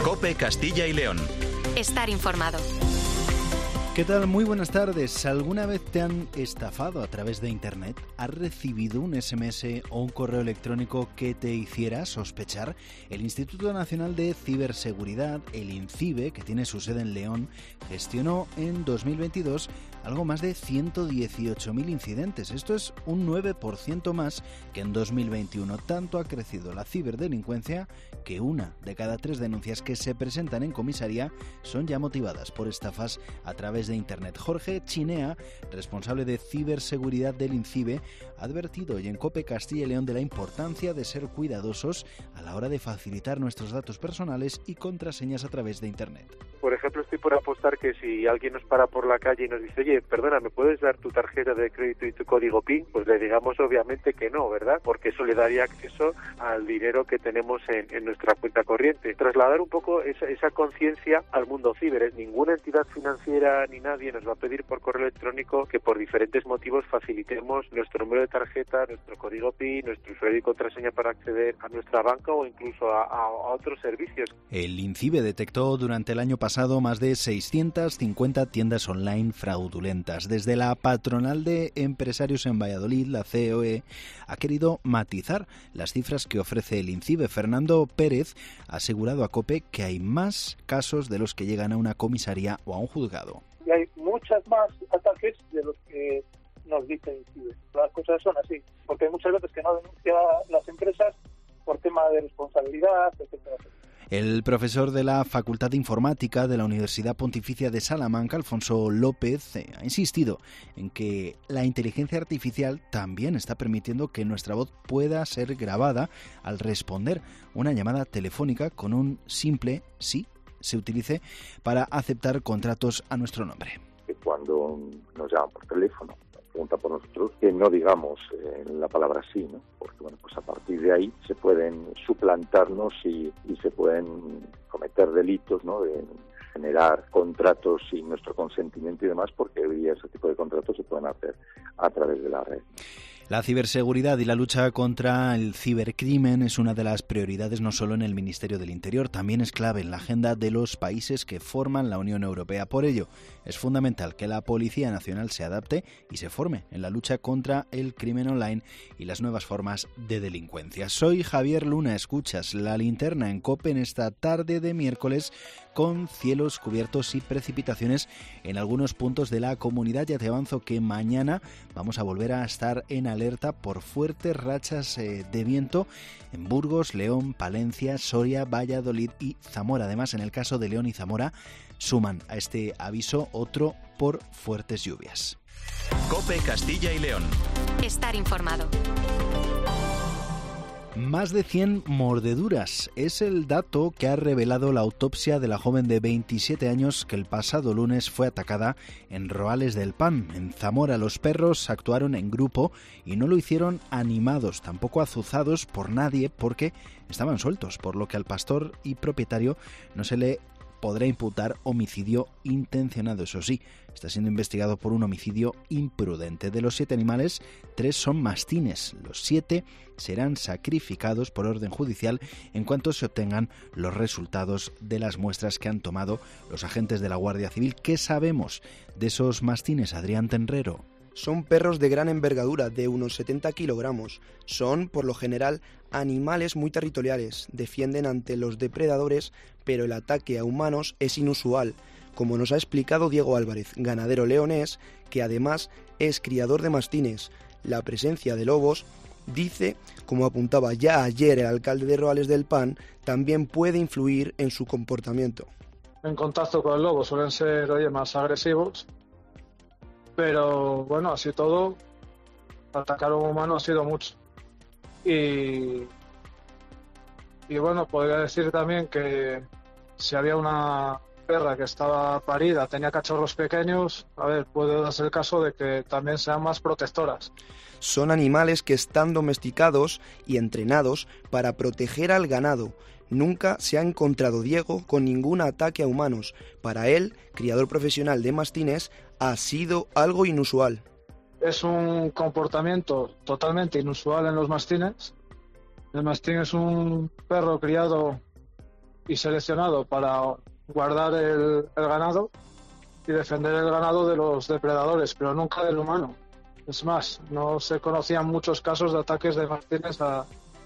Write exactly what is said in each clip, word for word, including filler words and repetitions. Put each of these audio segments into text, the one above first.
COPE Castilla y León. Estar informado. ¿Qué tal? Muy buenas tardes. ¿Alguna vez te han estafado a través de Internet? ¿Has recibido un ese eme ese o un correo electrónico que te hiciera sospechar? El Instituto Nacional de Ciberseguridad, el INCIBE, que tiene su sede en León, gestionó en dos mil veintidós algo más de ciento dieciocho mil incidentes. Esto es un nueve por ciento más que en dos mil veintiuno. Tanto ha crecido la ciberdelincuencia que una de cada tres denuncias que se presentan en comisaría son ya motivadas por estafas a través de Internet. Jorge Chinea, responsable de ciberseguridad del INCIBE, ha advertido hoy en COPE Castilla y León de la importancia de ser cuidadosos a la hora de facilitar nuestros datos personales y contraseñas a través de Internet. Por ejemplo, estoy por apostar que si alguien nos para por la calle y nos dice, oye, perdona, ¿me puedes dar tu tarjeta de crédito y tu código PIN? Pues le digamos obviamente que no, ¿verdad? Porque eso le daría acceso al dinero que tenemos en, en nuestra cuenta corriente. Trasladar un poco esa, esa conciencia al mundo ciber. Ninguna entidad financiera ni nadie nos va a pedir por correo electrónico que por diferentes motivos facilitemos nuestro número de tarjeta, nuestro código PIN, nuestro usuario y contraseña para acceder a nuestra banca o incluso a, a, a otros servicios. El INCIBE detectó durante el año pasado más de seiscientas cincuenta tiendas online fraudulentas. Desde la patronal de empresarios en Valladolid, la C O E, ha querido matizar las cifras que ofrece el INCIBE. Fernando Pérez ha asegurado a COPE que hay más casos de los que llegan a una comisaría o a un juzgado. Y hay muchas más ataques de los que nos dice el INCIBE. Las cosas son así, porque hay muchas veces que no denuncian las empresas por tema de responsabilidad, etcétera. El profesor de la Facultad de Informática de la Universidad Pontificia de Salamanca, Alfonso López, ha insistido en que la inteligencia artificial también está permitiendo que nuestra voz pueda ser grabada al responder una llamada telefónica con un simple sí se utilice para aceptar contratos a nuestro nombre. Cuando nos llaman por teléfono, pregunta por nosotros, que no digamos eh, la palabra sí, ¿no? Porque bueno, pues a partir de ahí se pueden suplantarnos y, y se pueden cometer delitos, ¿no? De generar contratos sin nuestro consentimiento y demás, porque hoy ese tipo de contratos se pueden hacer a través de la red. La ciberseguridad y la lucha contra el cibercrimen es una de las prioridades no solo en el Ministerio del Interior, también es clave en la agenda de los países que forman la Unión Europea. Por ello, es fundamental que la Policía Nacional se adapte y se forme en la lucha contra el crimen online y las nuevas formas de delincuencia. Soy Javier Luna, escuchas La Linterna en COPE en esta tarde de miércoles con cielos cubiertos y precipitaciones en algunos puntos de la comunidad. Ya te avanzo que mañana vamos a volver a estar en alerta por fuertes rachas eh, de viento en Burgos, León, Palencia, Soria, Valladolid y Zamora. Además, en el caso de León y Zamora, suman a este aviso otro por fuertes lluvias. COPE Castilla y León. Estar informado. Más de cien mordeduras es el dato que ha revelado la autopsia de la joven de veintisiete años que el pasado lunes fue atacada en Roales del Pan. En Zamora los perros actuaron en grupo y no lo hicieron animados, tampoco azuzados por nadie porque estaban sueltos, por lo que al pastor y propietario no se le podrá imputar homicidio intencionado. Eso sí, está siendo investigado por un homicidio imprudente. De los siete animales, tres son mastines. Los siete serán sacrificados por orden judicial en cuanto se obtengan los resultados de las muestras que han tomado los agentes de la Guardia Civil. ¿Qué sabemos de esos mastines, Adrián Tenrero? Son perros de gran envergadura, de unos setenta kilogramos. Son, por lo general, animales muy territoriales. Defienden ante los depredadores, pero el ataque a humanos es inusual, como nos ha explicado Diego Álvarez, ganadero leonés, que además es criador de mastines. La presencia de lobos, dice, como apuntaba ya ayer el alcalde de Roales del Pan, también puede influir en su comportamiento. En contacto con el lobo suelen ser, oye, más agresivos. Pero bueno, así todo, atacar a un humano ha sido mucho. Y, y bueno, podría decir también que si había una perra que estaba parida, tenía cachorros pequeños, a ver, puede darse el caso de que también sean más protectoras. Son animales que están domesticados y entrenados para proteger al ganado. Nunca se ha encontrado Diego con ningún ataque a humanos. Para él, criador profesional de mastines, ha sido algo inusual. Es un comportamiento totalmente inusual en los mastines. El mastín es un perro criado y seleccionado para guardar el, el ganado y defender el ganado de los depredadores, pero nunca del humano. Es más, no se conocían muchos casos de ataques de mastines a,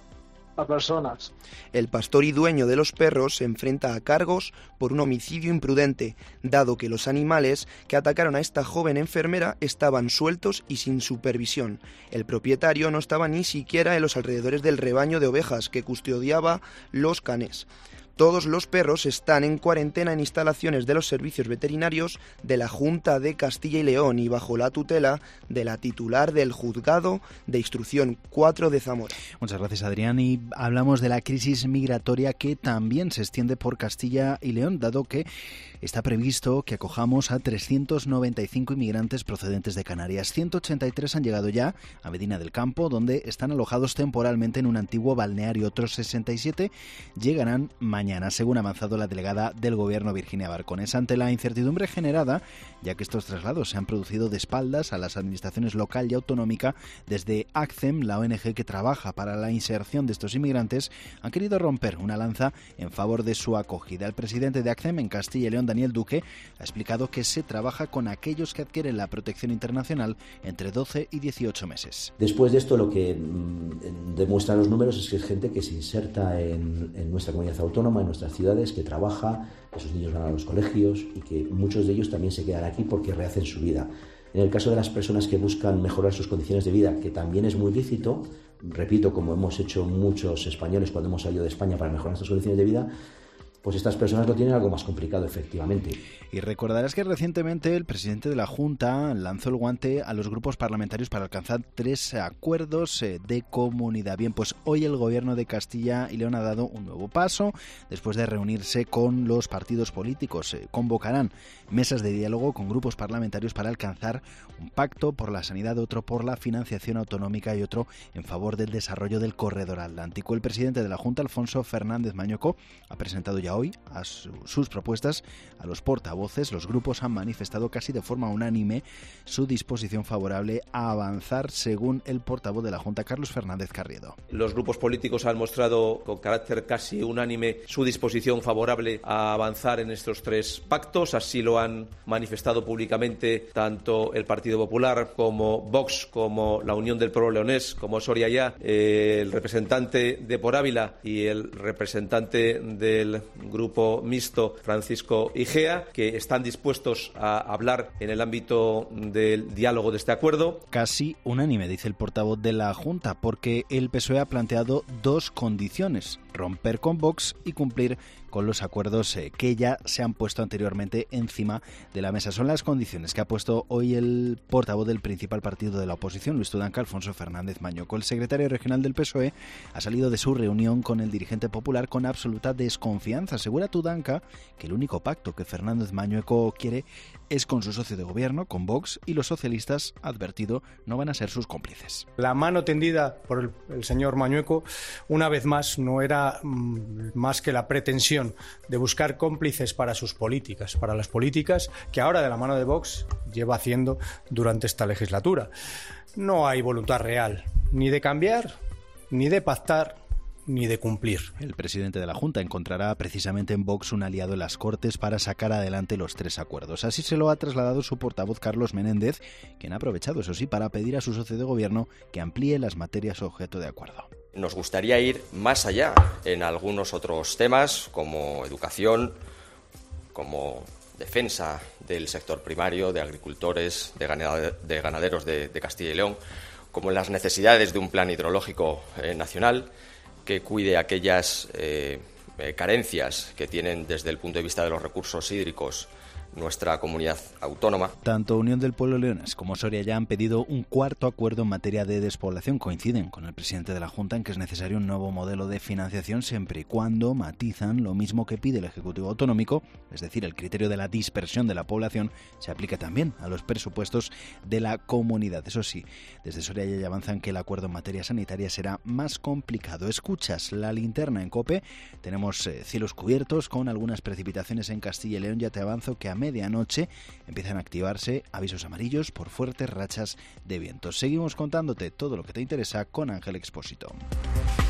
a personas. El pastor y dueño de los perros se enfrenta a cargos por un homicidio imprudente, dado que los animales que atacaron a esta joven enfermera estaban sueltos y sin supervisión. El propietario no estaba ni siquiera en los alrededores del rebaño de ovejas que custodiaba los canes. Todos los perros están en cuarentena en instalaciones de los servicios veterinarios de la Junta de Castilla y León y bajo la tutela de la titular del Juzgado de Instrucción cuatro de Zamora. Muchas gracias, Adrián. Y hablamos de la crisis migratoria que también se extiende por Castilla y León, dado que está previsto que acojamos a trescientos noventa y cinco inmigrantes procedentes de Canarias. ciento ochenta y tres han llegado ya a Medina del Campo, donde están alojados temporalmente en un antiguo balneario. Otros sesenta y siete llegarán mañana, según ha avanzado la delegada del Gobierno, Virginia Barcones. Ante la incertidumbre generada, ya que estos traslados se han producido de espaldas a las administraciones local y autonómica, desde ACCEM, la O N G que trabaja para la inserción de estos inmigrantes, han querido romper una lanza en favor de su acogida. El presidente de ACCEM en Castilla y León, Daniel Duque, ha explicado que se trabaja con aquellos que adquieren la protección internacional entre doce y dieciocho meses. Después de esto, lo que mm, demuestran los números es que es gente que se inserta en, en nuestra comunidad autónoma, en nuestras ciudades, que trabaja, esos niños van a los colegios y que muchos de ellos también se quedan aquí porque rehacen su vida. En el caso de las personas que buscan mejorar sus condiciones de vida, que también es muy lícito, repito, como hemos hecho muchos españoles cuando hemos salido de España para mejorar nuestras condiciones de vida, pues estas personas lo tienen algo más complicado, efectivamente. Y recordarás que recientemente el presidente de la Junta lanzó el guante a los grupos parlamentarios para alcanzar tres acuerdos de comunidad. Bien, pues hoy el Gobierno de Castilla y León ha dado un nuevo paso. Después de reunirse con los partidos políticos, convocarán mesas de diálogo con grupos parlamentarios para alcanzar un pacto por la sanidad, otro por la financiación autonómica y otro en favor del desarrollo del corredor atlántico. El presidente de la Junta, Alfonso Fernández Mañueco, ha presentado ya hoy a su, sus propuestas a los portavoces. Los grupos han manifestado casi de forma unánime su disposición favorable a avanzar, según el portavoz de la Junta, Carlos Fernández Carriedo. Los grupos políticos han mostrado con carácter casi unánime su disposición favorable a avanzar en estos tres pactos. Así lo han manifestado públicamente tanto el Partido Popular como Vox, como la Unión del Pueblo Leonés, como Soria Ya, eh, el representante de Por Ávila y el representante del grupo mixto, Francisco Igea, que están dispuestos a hablar en el ámbito del diálogo de este acuerdo. Casi unánime, dice el portavoz de la Junta, porque el P S O E ha planteado dos condiciones: romper con Vox y cumplir con los acuerdos eh, que ya se han puesto anteriormente encima de la mesa. Son las condiciones que ha puesto hoy el portavoz del principal partido de la oposición, Luis Tudanca, Alfonso Fernández Mañueco. El secretario regional del P S O E ha salido de su reunión con el dirigente popular con absoluta desconfianza. Asegura Tudanca que el único pacto que Fernández Mañueco quiere es con su socio de gobierno, con Vox, y los socialistas, ha advertido, no van a ser sus cómplices. La mano tendida por el, el señor Mañueco, una vez más, no era mm, más que la pretensión de buscar cómplices para sus políticas, para las políticas que ahora de la mano de Vox lleva haciendo durante esta legislatura. No hay voluntad real, ni de cambiar, ni de pactar, ni de cumplir. El presidente de la Junta encontrará precisamente en Vox un aliado en las Cortes para sacar adelante los tres acuerdos. Así se lo ha trasladado su portavoz, Carlos Menéndez, quien ha aprovechado, eso sí, para pedir a su socio de gobierno que amplíe las materias objeto de acuerdo. Nos gustaría ir más allá en algunos otros temas, como educación, como defensa del sector primario, de agricultores, de ganaderos de, de Castilla y León, como en las necesidades de un plan hidrológico eh, nacional que cuide aquellas eh, eh, carencias que tienen desde el punto de vista de los recursos hídricos nuestra comunidad autónoma. Tanto Unión del Pueblo Leonés como Soria Ya han pedido un cuarto acuerdo en materia de despoblación. Coinciden con el presidente de la Junta en que es necesario un nuevo modelo de financiación siempre y cuando matizan lo mismo que pide el Ejecutivo Autonómico, es decir, el criterio de la dispersión de la población se aplica también a los presupuestos de la comunidad. Eso sí, desde Soria Ya avanzan que el acuerdo en materia sanitaria será más complicado. Escuchas la linterna en COPE, tenemos eh, cielos cubiertos con algunas precipitaciones en Castilla y León. Ya te avanzo que a medianoche empiezan a activarse avisos amarillos por fuertes rachas de viento. Seguimos contándote todo lo que te interesa con Ángel Expósito.